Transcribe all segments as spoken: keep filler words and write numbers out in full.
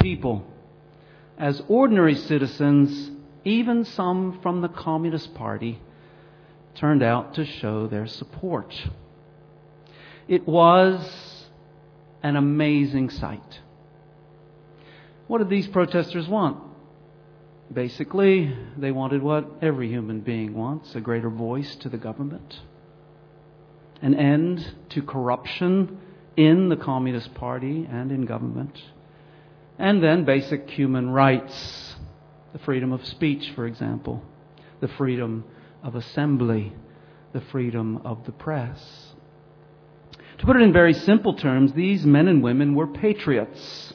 people. As ordinary citizens, even some from the Communist Party turned out to show their support. It was an amazing sight. What did these protesters want? Basically, they wanted what every human being wants: a greater voice to the government, an end to corruption in the Communist Party and in government, and then basic human rights, the freedom of speech, for example, the freedom of assembly, the freedom of the press. To put it in very simple terms, these men and women were patriots.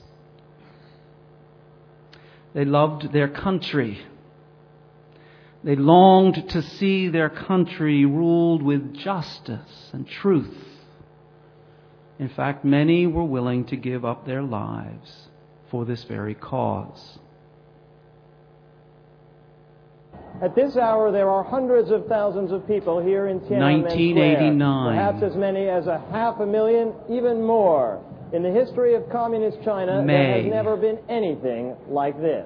They loved their country. They longed to see their country ruled with justice and truth. In fact, many were willing to give up their lives for this very cause. At this hour, there are hundreds of thousands of people here in Tiananmen nineteen eighty-nine. Square. Perhaps as many as a half a million, even more. In the history of Communist China, May. there has never been anything like this.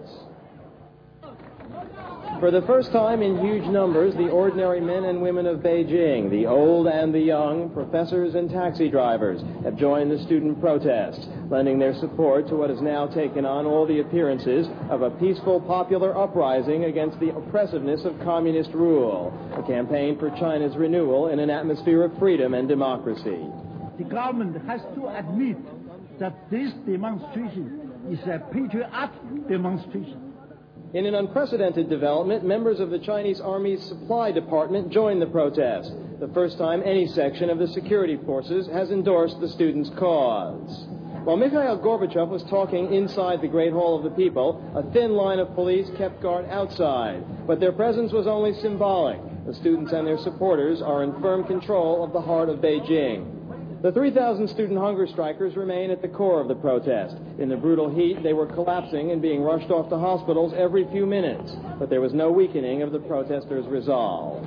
For the first time in huge numbers, the ordinary men and women of Beijing, the old and the young, professors and taxi drivers, have joined the student protest, lending their support to what has now taken on all the appearances of a peaceful popular uprising against the oppressiveness of communist rule, a campaign for China's renewal in an atmosphere of freedom and democracy. The government has to admit that this demonstration is a patriotic demonstration. In an unprecedented development, members of the Chinese Army's Supply Department joined the protest, the first time any section of the security forces has endorsed the students' cause. While Mikhail Gorbachev was talking inside the Great Hall of the People, a thin line of police kept guard outside, but their presence was only symbolic. The students and their supporters are in firm control of the heart of Beijing. The three thousand student hunger strikers remain at the core of the protest. In the brutal heat, they were collapsing and being rushed off to hospitals every few minutes, but there was no weakening of the protesters' resolve.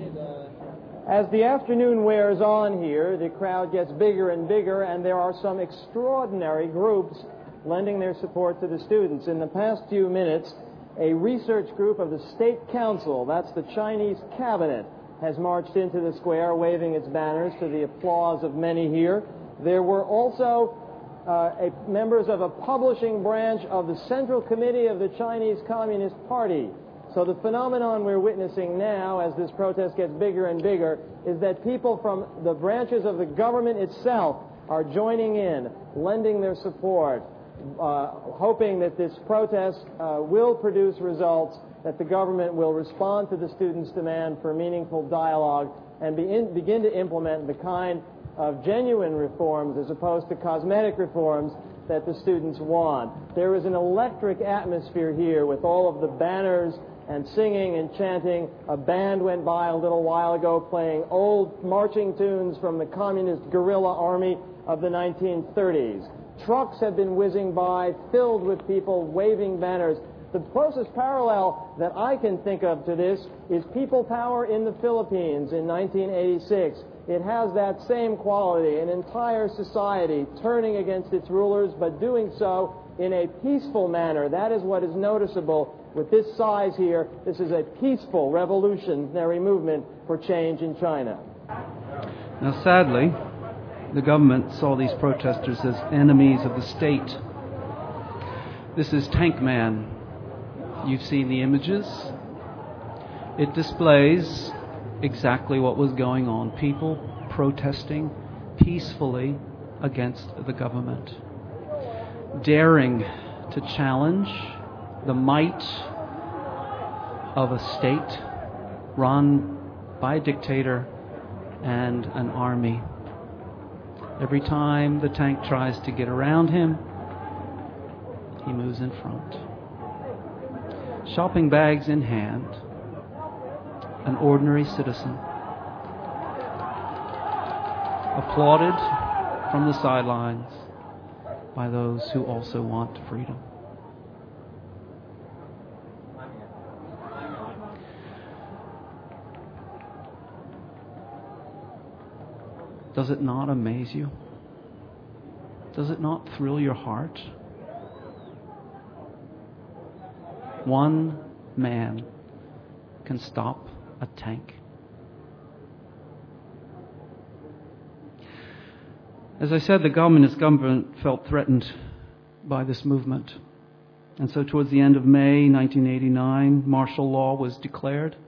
As the afternoon wears on here, the crowd gets bigger and bigger, and there are some extraordinary groups lending their support to the students. In the past few minutes, a research group of the State Council, that's the Chinese cabinet, has marched into the square waving its banners to the applause of many here. There were also uh, a, members of a publishing branch of the Central Committee of the Chinese Communist Party. So the phenomenon we're witnessing now, as this protest gets bigger and bigger, is that people from the branches of the government itself are joining in, lending their support, uh, hoping that this protest uh, will produce results, that the government will respond to the students' demand for meaningful dialogue and be in, begin to implement the kind of genuine reforms as opposed to cosmetic reforms that the students want. There is an electric atmosphere here with all of the banners and singing and chanting. A band went by a little while ago playing old marching tunes from the communist guerrilla army of the nineteen thirties. Trucks have been whizzing by filled with people waving banners. The closest parallel that I can think of to this is people power in the Philippines in nineteen eighty-six. It has that same quality, an entire society turning against its rulers, but doing so in a peaceful manner. That is what is noticeable with this size here. This is a peaceful revolutionary movement for change in China. Now, sadly, the government saw these protesters as enemies of the state. This is Tank Man. You've seen the images. It displays exactly what was going on. People protesting peacefully against the government, daring to challenge the might of a state run by a dictator and an army. Every time the tank tries to get around him, he moves in front. Shopping bags in hand, an ordinary citizen, applauded from the sidelines by those who also want freedom. Does it not amaze you? Does it not thrill your heart? One man can stop a tank. As I said, the communist government felt threatened by this movement. And so towards the end of May nineteen eighty-nine, martial law was declared.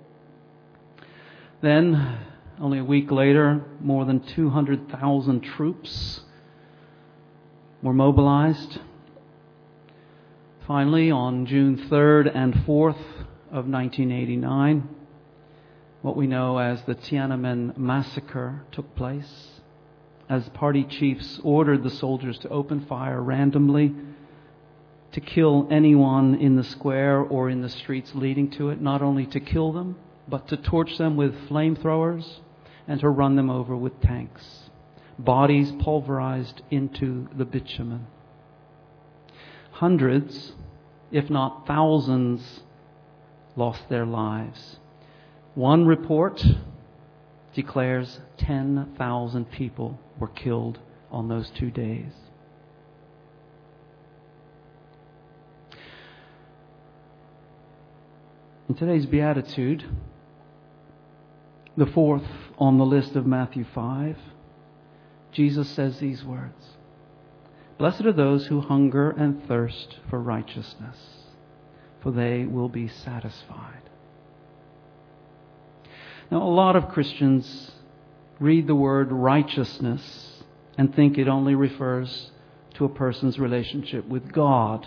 Then, only a week later, more than two hundred thousand troops were mobilized. Finally, on June third and fourth of nineteen eighty-nine, what we know as the Tiananmen Massacre took place, as party chiefs ordered the soldiers to open fire randomly to kill anyone in the square or in the streets leading to it, not only to kill them, but to torch them with flamethrowers and to run them over with tanks. Bodies pulverized into the bitumen. Hundreds, if not thousands, lost their lives. One report declares ten thousand people were killed on those two days. In today's Beatitude, the fourth on the list of Matthew five, Jesus says these words: "Blessed are those who hunger and thirst for righteousness, for they will be satisfied." Now, a lot of Christians read the word righteousness and think it only refers to a person's relationship with God.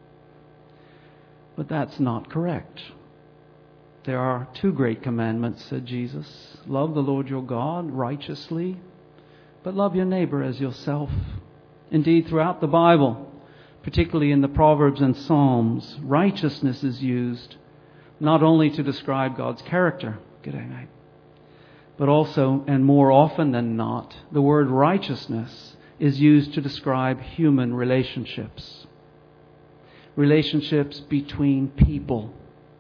But that's not correct. There are two great commandments, said Jesus. Love the Lord your God righteously, but love your neighbor as yourself. Indeed, throughout the Bible, particularly in the Proverbs and Psalms, righteousness is used not only to describe God's character, g'day mate, but also, and more often than not, the word righteousness is used to describe human relationships. Relationships between people.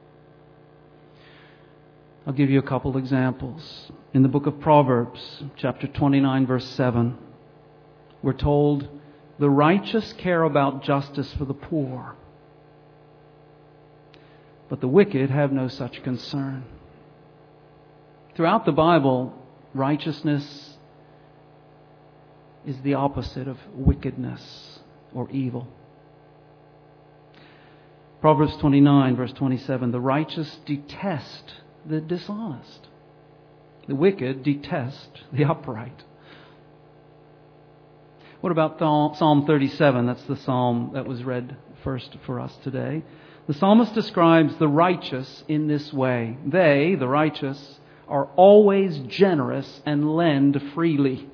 I'll give you a couple examples. In the book of Proverbs, chapter twenty-nine, verse seven, we're told, "The righteous care about justice for the poor, but the wicked have no such concern." Throughout the Bible, righteousness is the opposite of wickedness or evil. Proverbs twenty-nine, verse twenty-seven, "The righteous detest the dishonest. The wicked detest the upright." What about Psalm thirty-seven? That's the psalm that was read first for us today. The psalmist describes the righteous in this way. They, the righteous, are always generous and lend freely.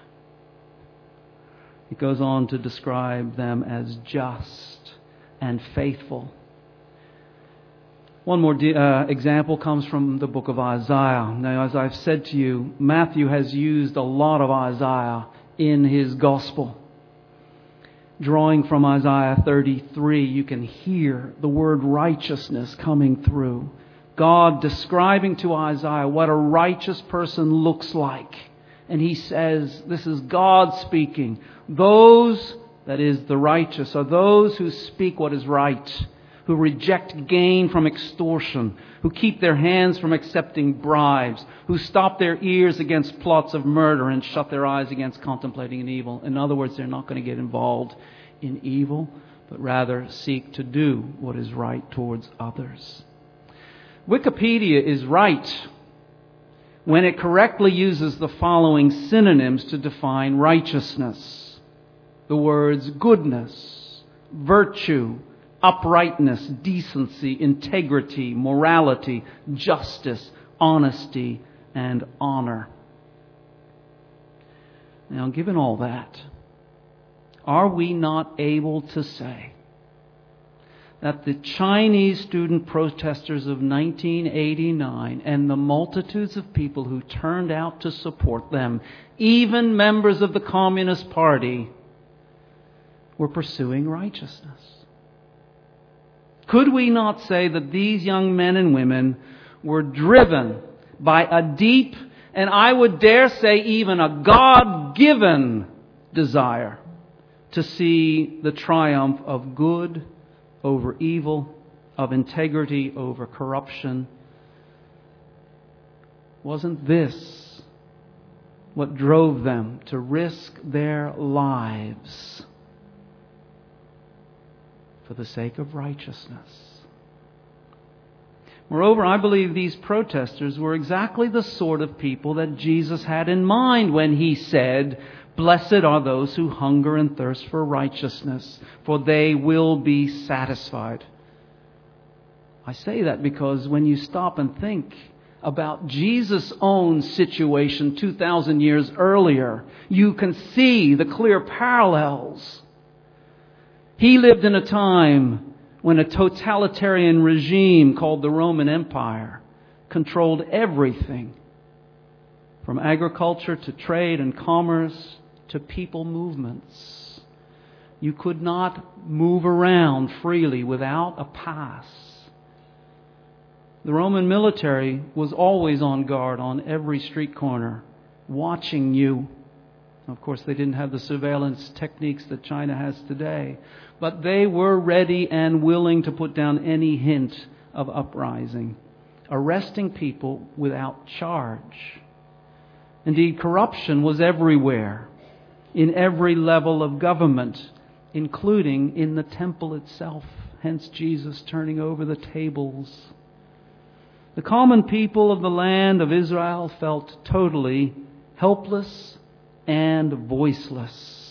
It goes on to describe them as just and faithful. One more uh, example comes from the book of Isaiah. Now, as I've said to you, Matthew has used a lot of Isaiah in his gospel. Drawing from Isaiah thirty-three, you can hear the word righteousness coming through. God describing to Isaiah what a righteous person looks like. And he says, this is God speaking. Those, that is the righteous, are those who speak what is right, who reject gain from extortion, who keep their hands from accepting bribes, who stop their ears against plots of murder and shut their eyes against contemplating an evil. In other words, they're not going to get involved in evil, but rather seek to do what is right towards others. Wikipedia is right when it correctly uses the following synonyms to define righteousness. The words goodness, virtue, uprightness, decency, integrity, morality, justice, honesty, and honor. Now, given all that, are we not able to say that the Chinese student protesters of nineteen eighty-nine and the multitudes of people who turned out to support them, even members of the Communist Party, were pursuing righteousness? Could we not say that these young men and women were driven by a deep, and I would dare say even a God-given desire to see the triumph of good over evil, of integrity over corruption. Wasn't this what drove them to risk their lives for the sake of righteousness? Moreover, I believe these protesters were exactly the sort of people that Jesus had in mind when He said, "Blessed are those who hunger and thirst for righteousness, for they will be satisfied." I say that because when you stop and think about Jesus' own situation two thousand years earlier, you can see the clear parallels. He lived in a time when a totalitarian regime called the Roman Empire controlled everything, from agriculture to trade and commerce to people movements. You could not move around freely without a pass. The Roman military was always on guard on every street corner, watching you. Of course, they didn't have the surveillance techniques that China has today, but they were ready and willing to put down any hint of uprising, arresting people without charge. Indeed, corruption was everywhere, in every level of government, including in the temple itself. Hence Jesus turning over the tables. The common people of the land of Israel felt totally helpless and voiceless.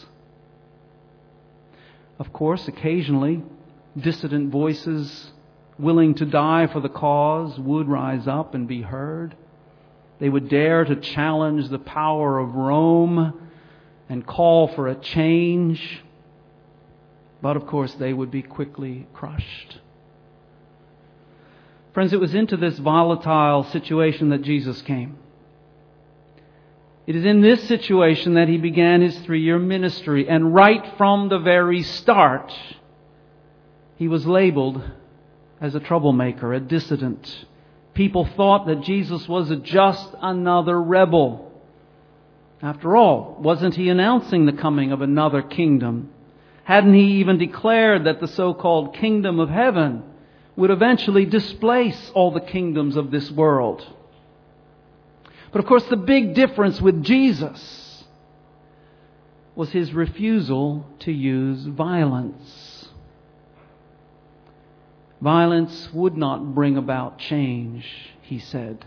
Of course, occasionally, dissident voices willing to die for the cause would rise up and be heard. They would dare to challenge the power of Rome and call for a change. But of course, they would be quickly crushed. Friends, it was into this volatile situation that Jesus came. It is in this situation that He began His three-year ministry. And right from the very start, He was labeled as a troublemaker, a dissident. People thought that Jesus was just another rebel. After all, wasn't He announcing the coming of another kingdom? Hadn't He even declared that the so-called kingdom of heaven would eventually displace all the kingdoms of this world? But of course, the big difference with Jesus was His refusal to use violence. Violence would not bring about change, He said.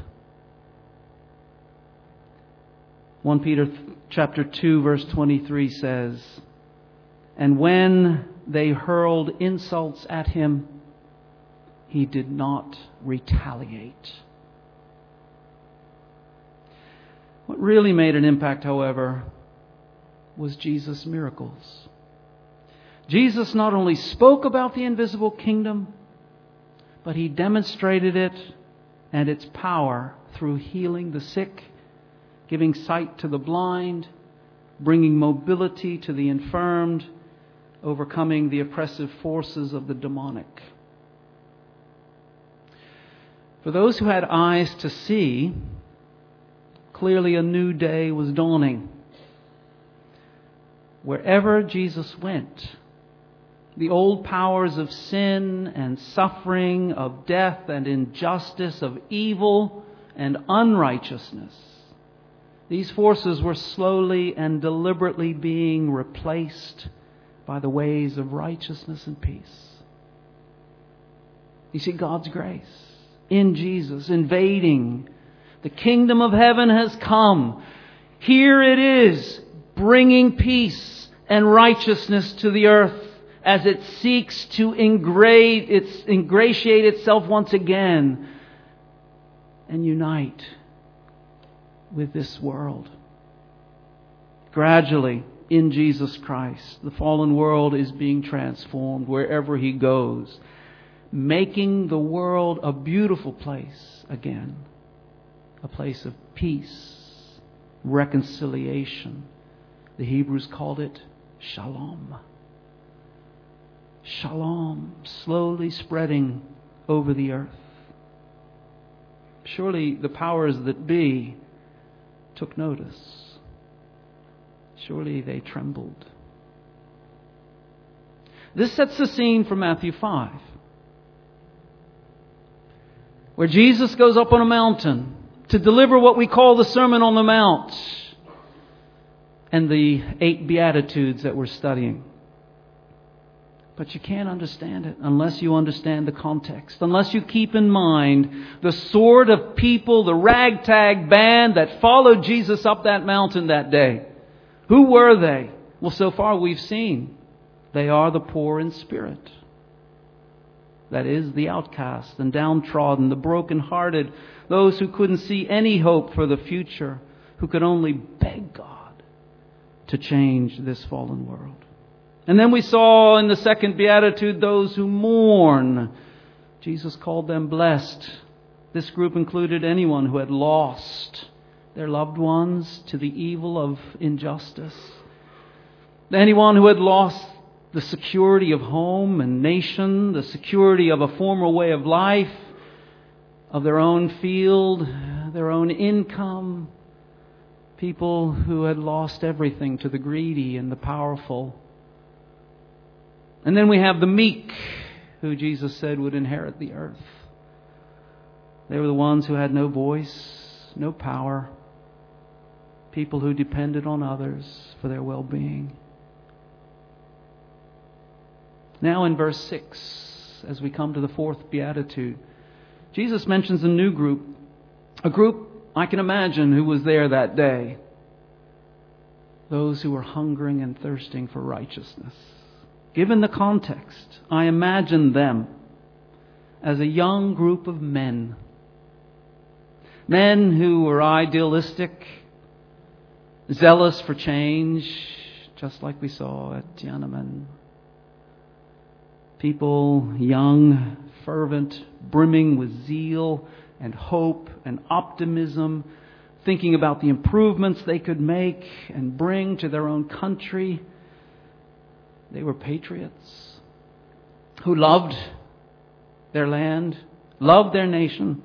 First Peter chapter two verse twenty-three says, "And when they hurled insults at Him, He did not retaliate." What really made an impact, however, was Jesus' miracles. Jesus not only spoke about the invisible kingdom, but He demonstrated it and its power through healing the sick, giving sight to the blind, bringing mobility to the infirmed, overcoming the oppressive forces of the demonic. For those who had eyes to see, clearly a new day was dawning. Wherever Jesus went, the old powers of sin and suffering, of death and injustice, of evil and unrighteousness, these forces were slowly and deliberately being replaced by the ways of righteousness and peace. You see, God's grace in Jesus invading. The kingdom of heaven has come. Here it is, bringing peace and righteousness to the earth as it seeks to ingrate, its, ingratiate itself once again and unite with this world. Gradually, in Jesus Christ, the fallen world is being transformed wherever He goes, making the world a beautiful place again. A place of peace, reconciliation. The Hebrews called it shalom. Shalom, slowly spreading over the earth. Surely the powers that be took notice. Surely they trembled. This sets the scene for Matthew five. where Jesus goes up on a mountain to deliver what we call the Sermon on the Mount and the eight Beatitudes that we're studying. But you can't understand it unless you understand the context, unless you keep in mind the sort of people, the ragtag band that followed Jesus up that mountain that day. Who were they? Well, so far we've seen they are the poor in spirit. That is, the outcast and downtrodden, the brokenhearted, those who couldn't see any hope for the future, who could only beg God to change this fallen world. And then we saw in the second beatitude those who mourn. Jesus called them blessed. This group included anyone who had lost their loved ones to the evil of injustice. Anyone who had lost the security of home and nation, the security of a former way of life, of their own field, their own income. People who had lost everything to the greedy and the powerful. And then we have the meek, who Jesus said would inherit the earth. They were the ones who had no voice, no power. People who depended on others for their well-being. Now in verse six, as we come to the fourth beatitude, Jesus mentions a new group. A group I can imagine who was there that day. Those who were hungering and thirsting for righteousness. Given the context, I imagine them as a young group of men. Men who were idealistic, zealous for change, just like we saw at Tiananmen. People young, fervent, brimming with zeal and hope and optimism, thinking about the improvements they could make and bring to their own country. They were patriots who loved their land, loved their nation,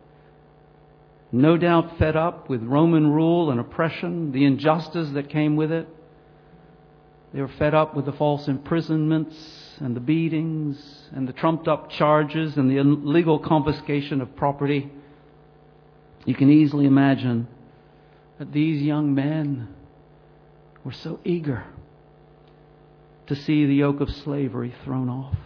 no doubt fed up with Roman rule and oppression, the injustice that came with it. They were fed up with the false imprisonments and the beatings and the trumped up charges and the illegal confiscation of property. You can easily imagine that these young men were so eager to see the yoke of slavery thrown off.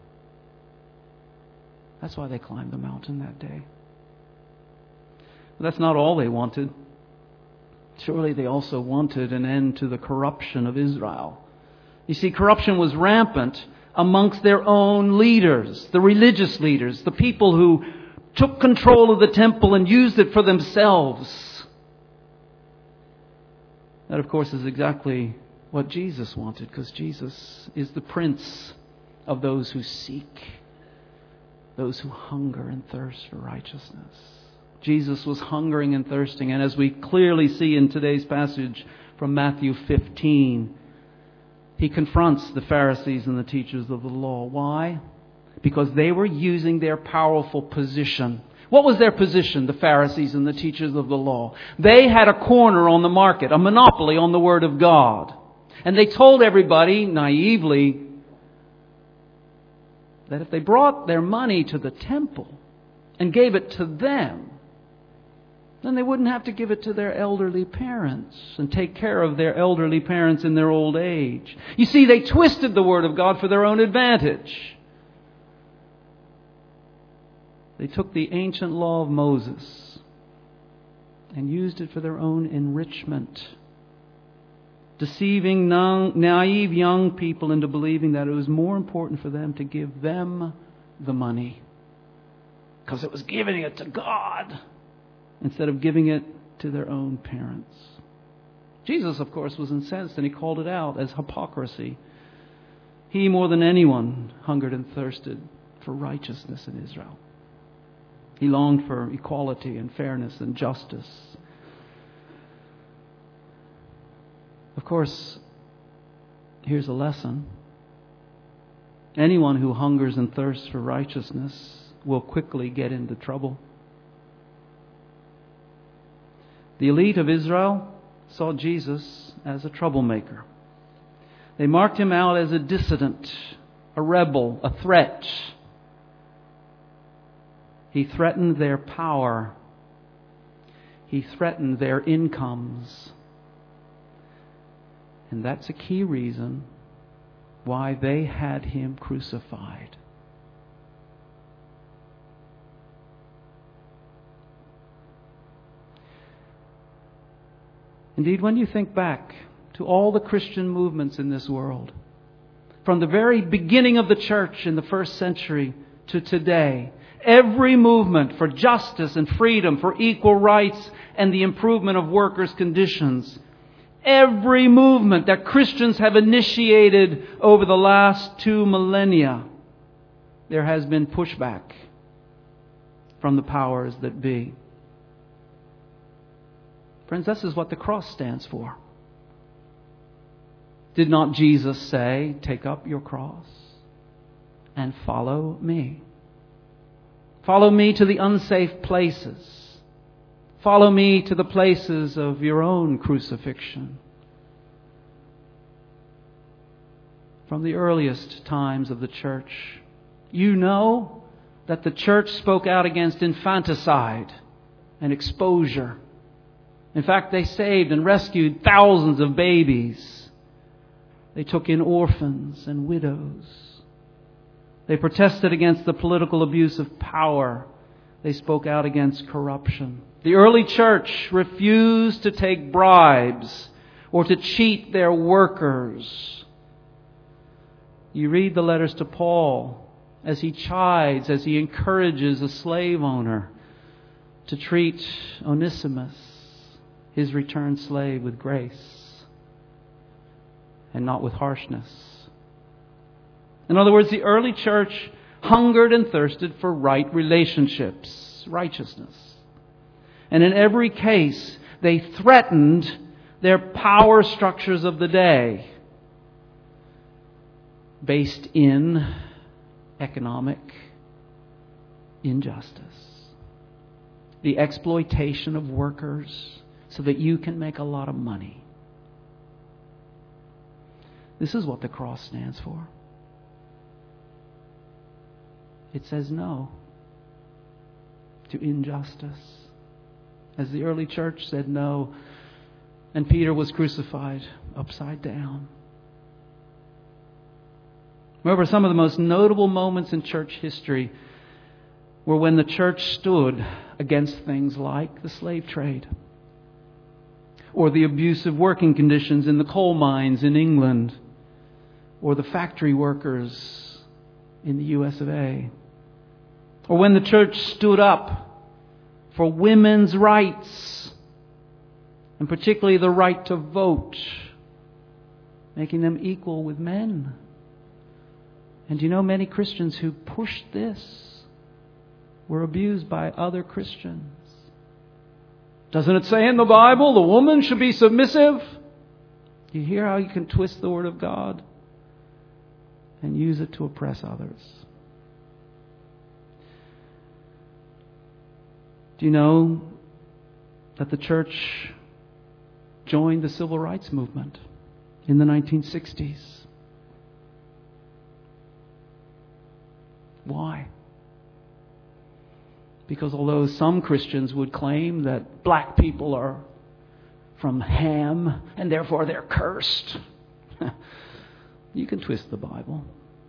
That's why they climbed the mountain that day. But that's not all they wanted. Surely they also wanted an end to the corruption of Israel. You see, corruption was rampant amongst their own leaders, the religious leaders, the people who took control of the temple and used it for themselves. That, of course, is exactly what Jesus wanted, because Jesus is the Prince of those who seek, those who hunger and thirst for righteousness. Jesus was hungering and thirsting, and as we clearly see in today's passage from Matthew fifteen, He confronts the Pharisees and the teachers of the law. Why? Because they were using their powerful position. What was their position, the Pharisees and the teachers of the law? They had a corner on the market, a monopoly on the Word of God. And they told everybody, naively, that if they brought their money to the temple and gave it to them, then they wouldn't have to give it to their elderly parents and take care of their elderly parents in their old age. You see, they twisted the Word of God for their own advantage. They took the ancient law of Moses and used it for their own enrichment, deceiving naive young people into believing that it was more important for them to give them the money because it was giving it to God instead of giving it to their own parents. Jesus, of course, was incensed, and He called it out as hypocrisy. He, more than anyone, hungered and thirsted for righteousness in Israel. He longed for equality and fairness and justice. Of course, here's a lesson. Anyone who hungers and thirsts for righteousness will quickly get into trouble. The elite of Israel saw Jesus as a troublemaker. They marked Him out as a dissident, a rebel, a threat. He threatened their power. He threatened their incomes. And that's a key reason why they had him crucified. Indeed, when you think back to all the Christian movements in this world, from the very beginning of the church in the first century to today, every movement for justice and freedom, for equal rights and the improvement of workers' conditions, every movement that Christians have initiated over the last two millennia, there has been pushback from the powers that be. Friends, this is what the cross stands for. Did not Jesus say, "Take up your cross and follow me"? Follow me to the unsafe places. Follow me to the places of your own crucifixion. From the earliest times of the church, you know that the church spoke out against infanticide and exposure. In fact, they saved and rescued thousands of babies. They took in orphans and widows. They protested against the political abuse of power. They spoke out against corruption. The early church refused to take bribes or to cheat their workers. You read the letters to Paul as he chides, as he encourages a slave owner to treat Onesimus, his returned slave, with grace and not with harshness. In other words, the early church hungered and thirsted for right relationships, righteousness. And in every case, they threatened their power structures of the day based in economic injustice, the exploitation of workers so that you can make a lot of money. This is what the cross stands for. It says no to injustice. As the early church said no, and Peter was crucified upside down. Remember, some of the most notable moments in church history were when the church stood against things like the slave trade, or the abusive working conditions in the coal mines in England, or the factory workers in the U S of A. Or when the church stood up for women's rights, and particularly the right to vote, making them equal with men. And you know, many Christians who pushed this were abused by other Christians. Doesn't it say in the Bible the woman should be submissive? You hear how you can twist the Word of God and use it to oppress others. Do you know that the church joined the civil rights movement in the nineteen sixties? Why? Because although some Christians would claim that black people are from Ham and therefore they're cursed, you can twist the Bible.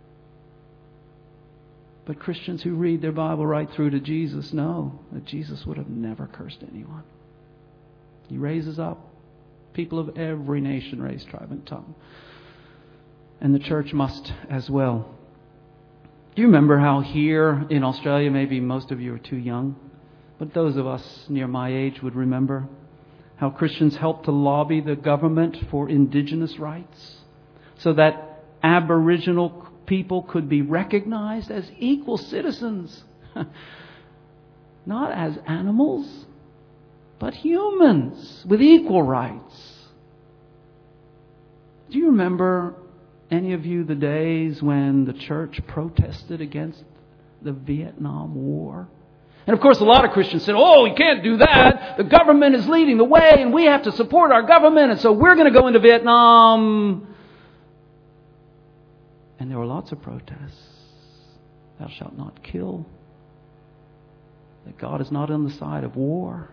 But Christians who read their Bible right through to Jesus know that Jesus would have never cursed anyone. He raises up people of every nation, race, tribe, and tongue. And the church must as well. Do you remember how here in Australia, maybe most of you are too young, but those of us near my age would remember how Christians helped to lobby the government for indigenous rights so that Aboriginal people could be recognized as equal citizens, not as animals, but humans with equal rights. Do you remember, any of you, the days when the church protested against the Vietnam War? And of course, a lot of Christians said, oh, you can't do that. The government is leading the way and we have to support our government. And so we're going to go into Vietnam. And there were lots of protests. Thou shalt not kill. that God is not on the side of war.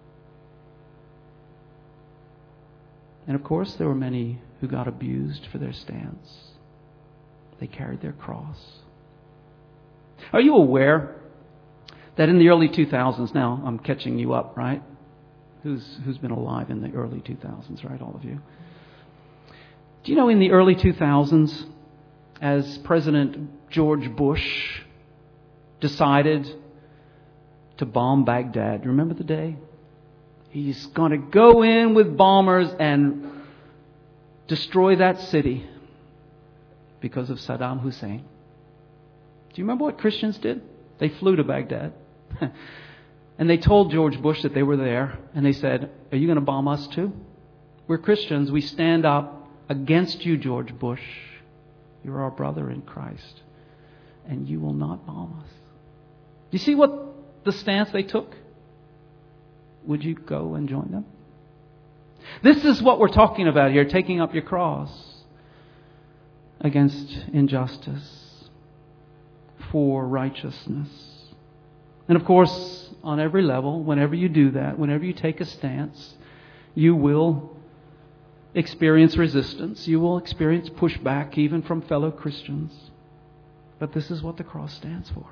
And of course, there were many who got abused for their stance. They carried their cross. Are you aware that in the early two thousands, now I'm catching you up, right? Who's who's been alive in the early two thousands, right? All of you. Do you know in the early two thousands, as President George Bush decided to bomb Baghdad, remember the day? He's going to go in with bombers and destroy that city because of Saddam Hussein. Do you remember what Christians did? They flew to Baghdad. And they told George Bush that they were there. And they said, are you going to bomb us too? We're Christians. We stand up against you, George Bush. You're our brother in Christ. And you will not bomb us. Do you see what the stance they took? Would you go and join them? This is what we're talking about here, taking up your cross against injustice for righteousness. And of course, on every level, whenever you do that, whenever you take a stance, you will experience resistance. You will experience pushback even from fellow Christians. But this is what the cross stands for.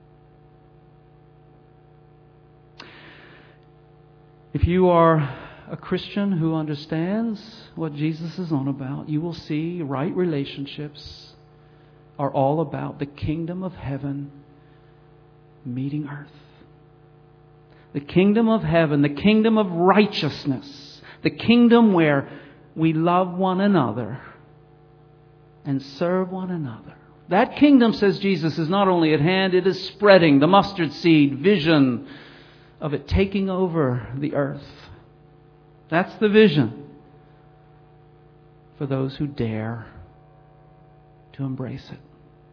If you are a Christian who understands what Jesus is on about, you will see right relationships are all about the kingdom of heaven meeting earth. The kingdom of heaven, the kingdom of righteousness, the kingdom where we love one another and serve one another. That kingdom, says Jesus, is not only at hand, it is spreading. The mustard seed vision of it taking over the earth. That's the vision for those who dare to embrace it.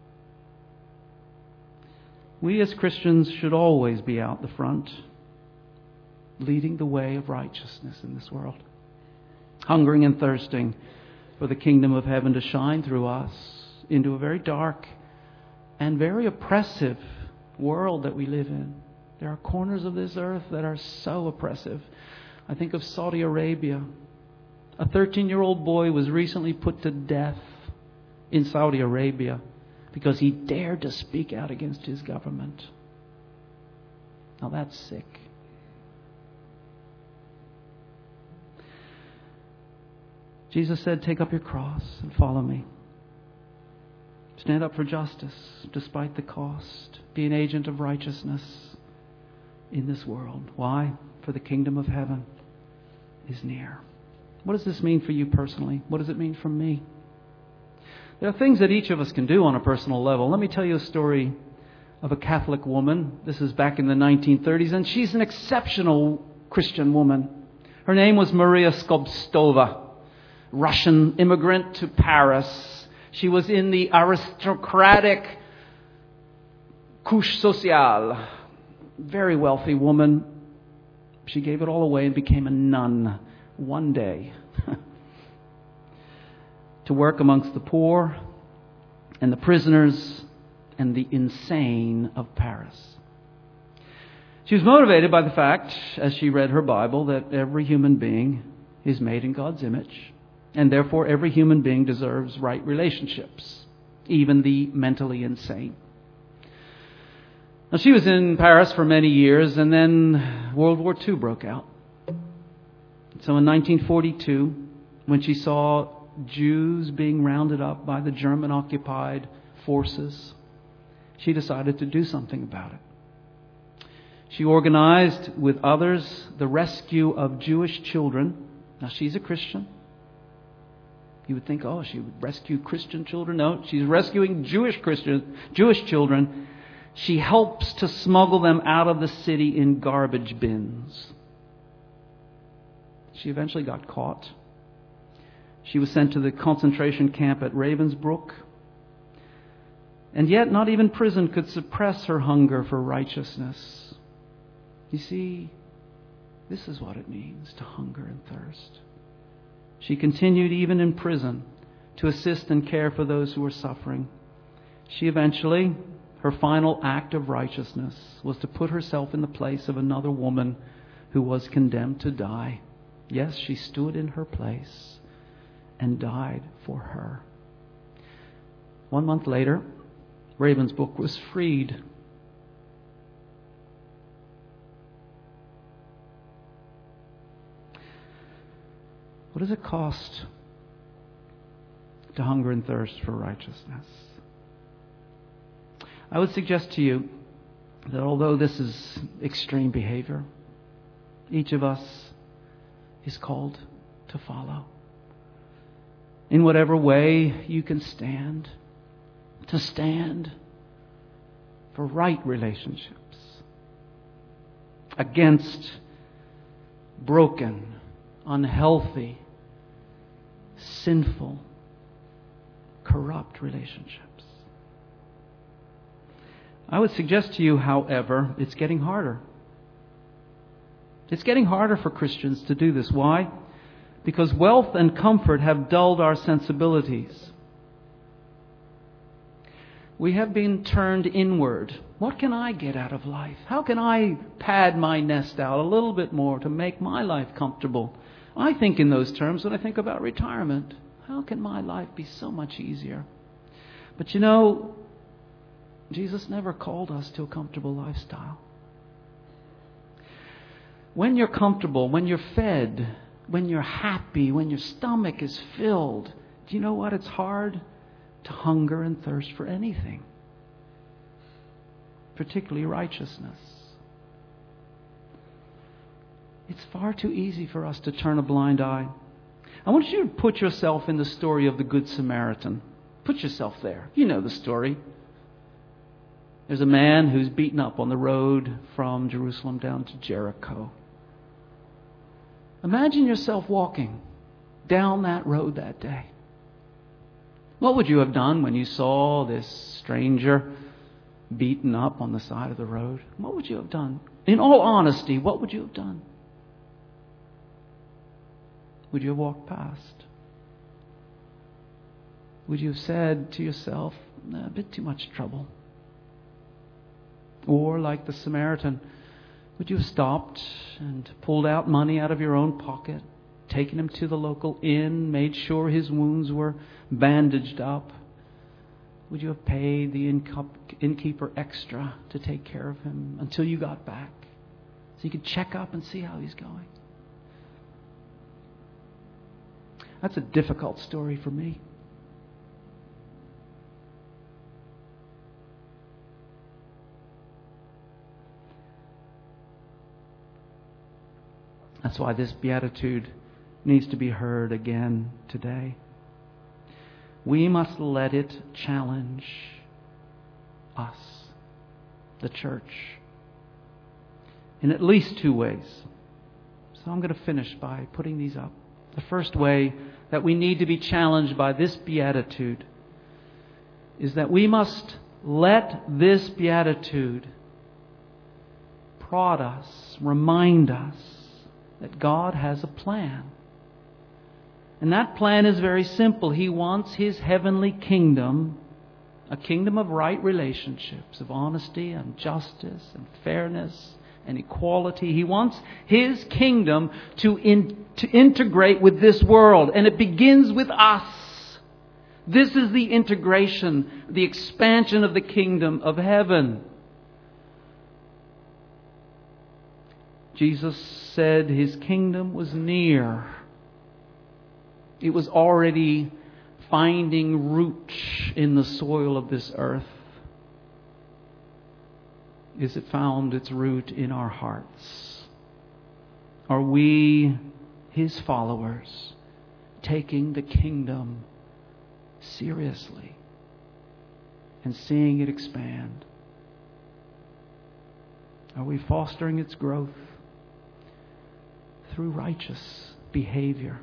We as Christians should always be out the front, leading the way of righteousness in this world, hungering and thirsting for the kingdom of heaven to shine through us into a very dark and very oppressive world that we live in. There are corners of this earth that are so oppressive. I think of Saudi Arabia. A thirteen-year-old boy was recently put to death in Saudi Arabia because he dared to speak out against his government. Now that's sick. Jesus said, take up your cross and follow me. Stand up for justice despite the cost. Be an agent of righteousness in this world. Why? For the kingdom of heaven is near. What does this mean for you personally? What does it mean for me? There are things that each of us can do on a personal level. Let me tell you a story of a Catholic woman. This is back in the nineteen thirties, and she's an exceptional Christian woman. Her name was Maria Skobtsova, Russian immigrant to Paris. She was in the aristocratic couche sociale. Very wealthy woman. She gave it all away and became a nun one day to work amongst the poor and the prisoners and the insane of Paris. She was motivated by the fact, as she read her Bible, that every human being is made in God's image, and therefore every human being deserves right relationships, even the mentally insane. Now, she was in Paris for many years, and then World War Two broke out. So in nineteen forty-two, when she saw Jews being rounded up by the German-occupied forces, she decided to do something about it. She organized with others the rescue of Jewish children. Now, she's a Christian. You would think, oh, she would rescue Christian children. No, she's rescuing Jewish Christian, Jewish children. She helps to smuggle them out of the city in garbage bins. She eventually got caught. She was sent to the concentration camp at Ravensbrück. And yet, not even prison could suppress her hunger for righteousness. You see, this is what it means to hunger and thirst. She continued even in prison to assist and care for those who were suffering. She eventually, Her final act of righteousness was to put herself in the place of another woman who was condemned to die. Yes, she stood in her place and died for her. One month later, Ravensbrück was freed. What does it cost to hunger and thirst for righteousness? I would suggest to you that although this is extreme behavior, each of us is called to follow. In whatever way you can stand, to stand for right relationships against broken, unhealthy, sinful, corrupt relationships. I would suggest to you, however, it's getting harder. It's getting harder for Christians to do this. Why? Because wealth and comfort have dulled our sensibilities. We have been turned inward. What can I get out of life? How can I pad my nest out a little bit more to make my life comfortable? I think in those terms when I think about retirement. How can my life be so much easier? But you know, Jesus never called us to a comfortable lifestyle. When you're comfortable, when you're fed, when you're happy, when your stomach is filled, do you know what? It's hard to hunger and thirst for anything, particularly righteousness. It's far too easy for us to turn a blind eye. I want you to put yourself in the story of the Good Samaritan. Put yourself there. You know the story. There's a man who's beaten up on the road from Jerusalem down to Jericho. Imagine yourself walking down that road that day. What would you have done when you saw this stranger beaten up on the side of the road? What would you have done? In all honesty, what would you have done? Would you have walked past? Would you have said to yourself, a bit too much trouble? Or, like the Samaritan, would you have stopped and pulled out money out of your own pocket, taken him to the local inn, made sure his wounds were bandaged up? Would you have paid the innkeeper extra to take care of him until you got back, so you could check up and see how he's going? That's a difficult story for me. That's why this beatitude needs to be heard again today. We must let it challenge us, the church, in at least two ways. So I'm going to finish by putting these up. The first way that we need to be challenged by this beatitude is that we must let this beatitude prod us, remind us that God has a plan. And that plan is very simple. He wants His heavenly kingdom, a kingdom of right relationships, of honesty and justice and fairness and equality. He wants His kingdom to, in, to integrate with this world. And it begins with us. This is the integration, the expansion of the kingdom of heaven. Jesus said His kingdom was near. It was already finding root in the soil of this earth. Is it found its root in our hearts? Are we, His followers, taking the kingdom seriously and seeing it expand? Are we fostering its growth through righteous behavior?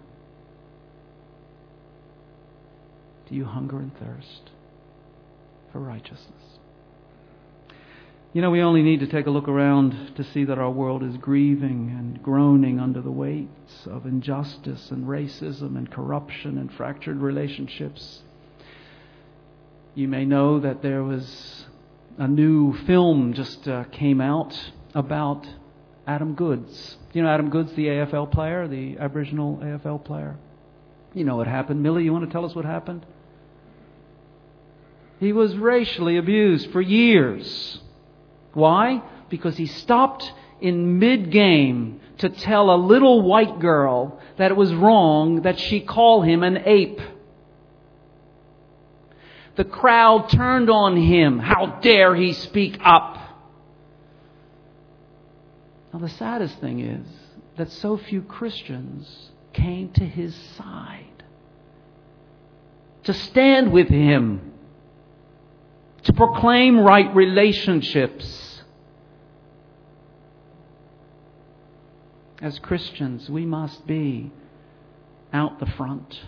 Do you hunger and thirst for righteousness? You know, we only need to take a look around to see that our world is grieving and groaning under the weights of injustice and racism and corruption and fractured relationships. You may know that there was a new film just uh, came out about Adam Goods. You know Adam Goods, the A F L player, the Aboriginal A F L player? You know what happened. Millie, you want to tell us what happened? He was racially abused for years. Why? Because he stopped in mid-game to tell a little white girl that it was wrong that she call him an ape. The crowd turned on him. How dare he speak up? Now the saddest thing is that so few Christians came to his side to stand with him, to proclaim right relationships. As Christians, we must be out the front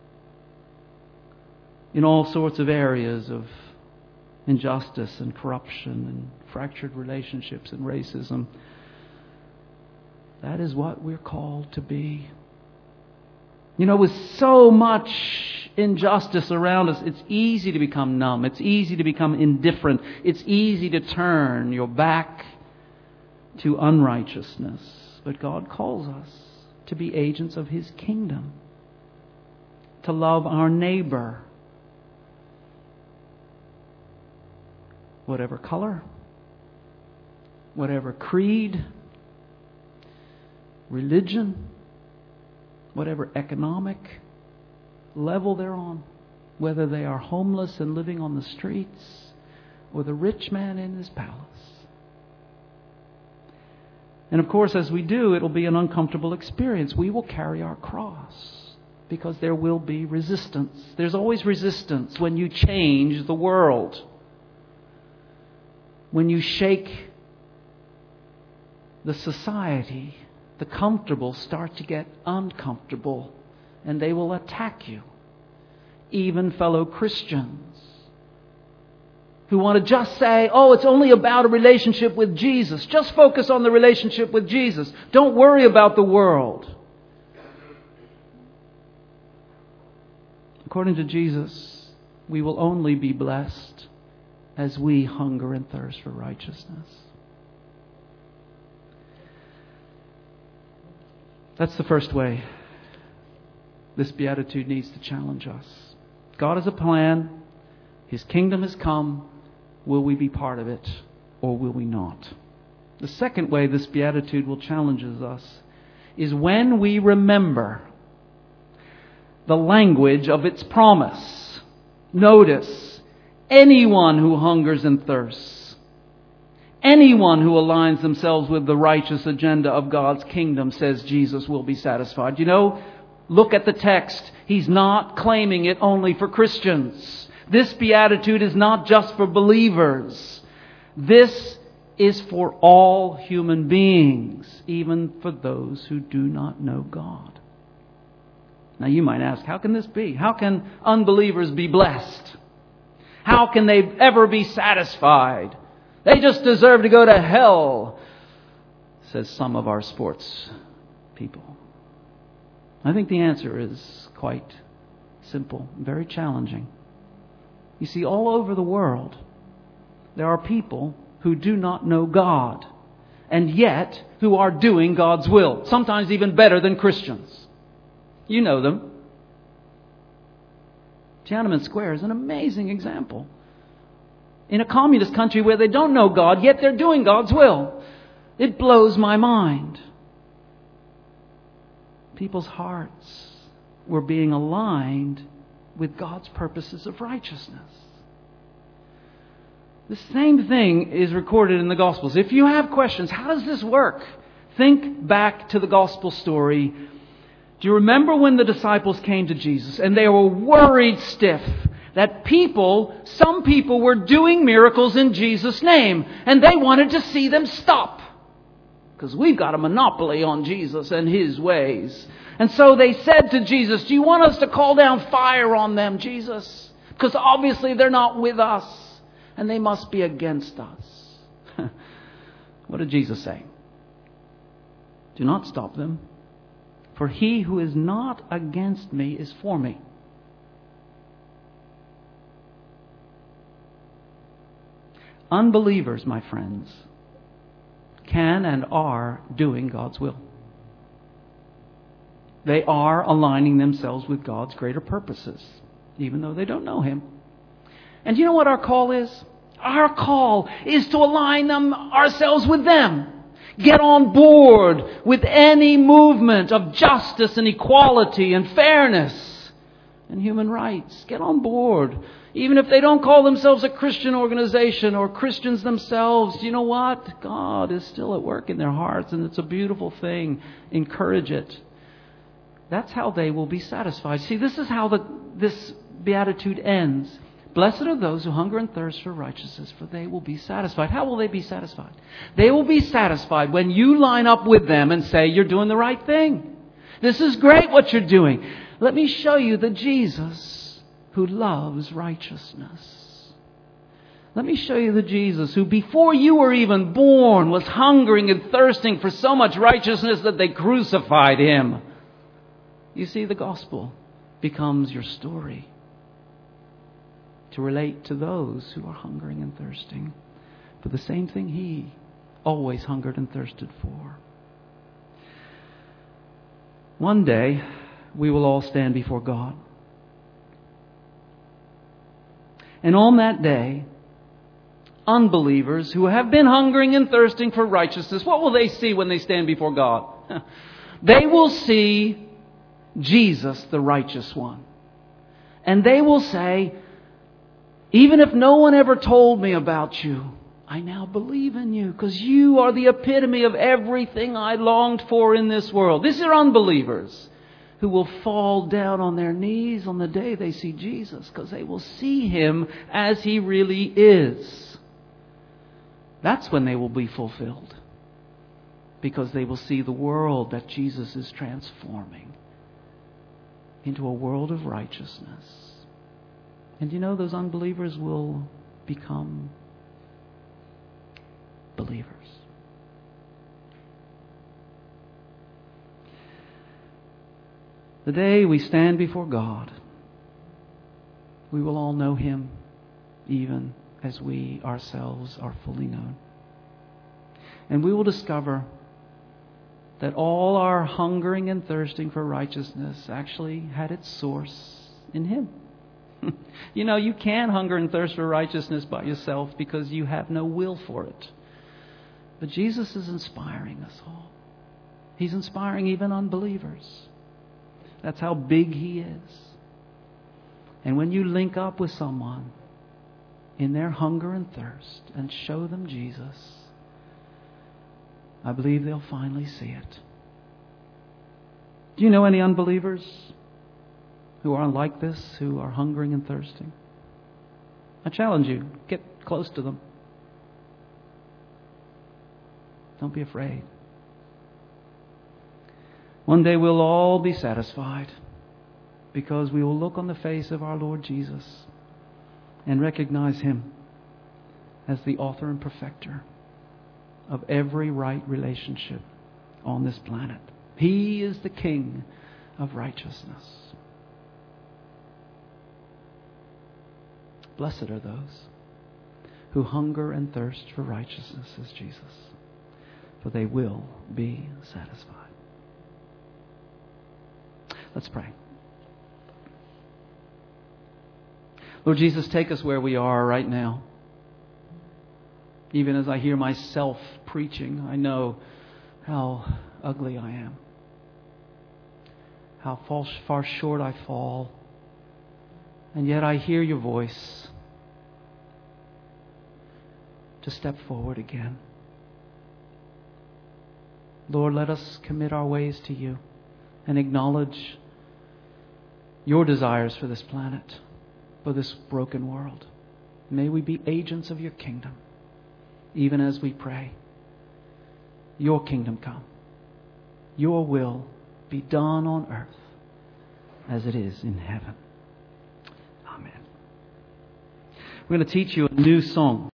in all sorts of areas of injustice and corruption and fractured relationships and racism. That is what we're called to be. You know, with so much injustice around us, it's easy to become numb. It's easy to become indifferent. It's easy to turn your back to unrighteousness. But God calls us to be agents of His kingdom, to love our neighbor, whatever color, whatever creed, religion, whatever economic level they're on, whether they are homeless and living on the streets or the rich man in his palace. And of course, as we do, it'll be an uncomfortable experience. We will carry our cross because there will be resistance. There's always resistance when you change the world. When you shake the society, the comfortable start to get uncomfortable and they will attack you. Even fellow Christians who want to just say, oh, it's only about a relationship with Jesus. Just focus on the relationship with Jesus. Don't worry about the world. According to Jesus, we will only be blessed as we hunger and thirst for righteousness. That's the first way this beatitude needs to challenge us. God has a plan. His kingdom has come. Will we be part of it or will we not? The second way this beatitude will challenge us is when we remember the language of its promise. Notice, anyone who hungers and thirsts, anyone who aligns themselves with the righteous agenda of God's kingdom, says Jesus, will be satisfied. You know, look at the text. He's not claiming it only for Christians. This beatitude is not just for believers. This is for all human beings, even for those who do not know God. Now you might ask, how can this be? How can unbelievers be blessed? How can they ever be satisfied? They just deserve to go to hell, says some of our sports people. I think the answer is quite simple, very challenging. You see, all over the world, there are people who do not know God, and yet who are doing God's will, sometimes even better than Christians. You know them. Tiananmen Square is an amazing example. In a communist country where they don't know God, yet they're doing God's will. It blows my mind. People's hearts were being aligned with God's purposes of righteousness. The same thing is recorded in the Gospels. If you have questions, how does this work? Think back to the Gospel story. Do you remember when the disciples came to Jesus and they were worried stiff that people, some people were doing miracles in Jesus' name and they wanted to see them stop? Because we've got a monopoly on Jesus and His ways. And so they said to Jesus, do you want us to call down fire on them, Jesus? Because obviously they're not with us and they must be against us. What did Jesus say? Do not stop them. For he who is not against me is for me. Unbelievers, my friends, can and are doing God's will. They are aligning themselves with God's greater purposes, even though they don't know Him. And you know what our call is? Our call is to align them ourselves with them. Get on board with any movement of justice and equality and fairness and human rights. Get on board. Even if they don't call themselves a Christian organization or Christians themselves, you know what? God is still at work in their hearts, and it's a beautiful thing. Encourage it. That's how they will be satisfied. See, this is how the, this beatitude ends. Blessed are those who hunger and thirst for righteousness, for they will be satisfied. How will they be satisfied? They will be satisfied when you line up with them and say, you're doing the right thing. This is great what you're doing. Let me show you the Jesus who loves righteousness. Let me show you the Jesus who, before you were even born, was hungering and thirsting for so much righteousness that they crucified Him. You see, the gospel becomes your story to relate to those who are hungering and thirsting for the same thing He always hungered and thirsted for. One day, we will all stand before God. And on that day, unbelievers who have been hungering and thirsting for righteousness, what will they see when they stand before God? They will see Jesus, the righteous one. And they will say, even if no one ever told me about you, I now believe in you because you are the epitome of everything I longed for in this world. These are unbelievers who will fall down on their knees on the day they see Jesus because they will see Him as He really is. That's when they will be fulfilled, because they will see the world that Jesus is transforming into a world of righteousness. And you know, those unbelievers will become believers. The day we stand before God, we will all know Him even as we ourselves are fully known. And we will discover that all our hungering and thirsting for righteousness actually had its source in Him. You know, you can hunger and thirst for righteousness by yourself because you have no will for it. But Jesus is inspiring us all. He's inspiring even unbelievers. That's how big He is. And when you link up with someone in their hunger and thirst and show them Jesus, I believe they'll finally see it. Do you know any unbelievers who are like this, who are hungering and thirsting? I challenge you, get close to them. Don't be afraid. One day we'll all be satisfied because we will look on the face of our Lord Jesus and recognize Him as the author and perfecter of every right relationship on this planet. He is the King of righteousness. Blessed are those who hunger and thirst for righteousness as Jesus, for they will be satisfied. Let's pray. Lord Jesus, take us where we are right now. Even as I hear myself preaching, I know how ugly I am, how far short I fall. And yet I hear your voice to step forward again. Lord, let us commit our ways to you and acknowledge your desires for this planet, for this broken world. May we be agents of your kingdom, even as we pray. Your kingdom come. Your will be done on earth as it is in heaven. Amen. We're going to teach you a new song.